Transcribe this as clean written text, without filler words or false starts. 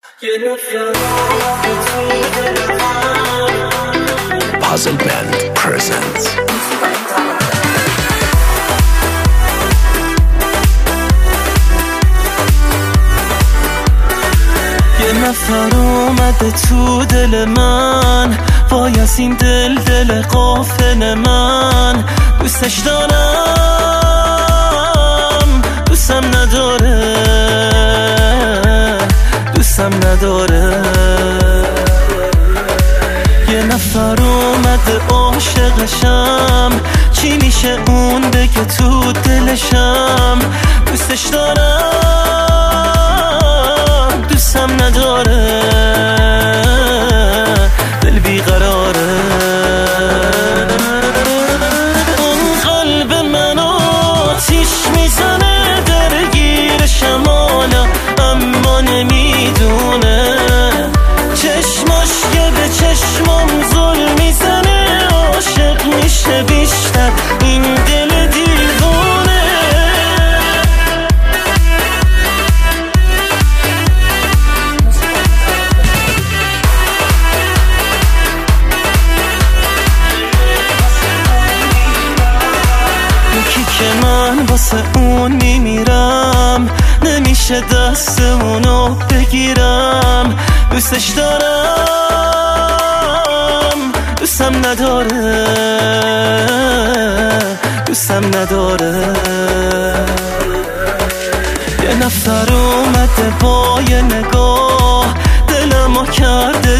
Puzzle Band presents. یه نفر اومده تو دل من، وای از این دل غافل من. دوستش دارم، دوستم نداره، دوستم نداره. یه نفر اومده عاشقشم، چی میشه اون بگه تو دلشم. دوستش دارم، دوستم نداره، دل بیقراره. اون قلب من آتیش میزنه، درگیر شمالا اما نمیدونه. چشماش که به چشمام ظلم میزنه، عاشق میشه بیشتر این دل دیوونه. یکی که من واسه اون میمیرم، نمیشه دست اونو بگیرم. دوستش دارم، دوستم نداره، دوستم نداره. یه نفر اومده با یه نگاه، دلمو کرده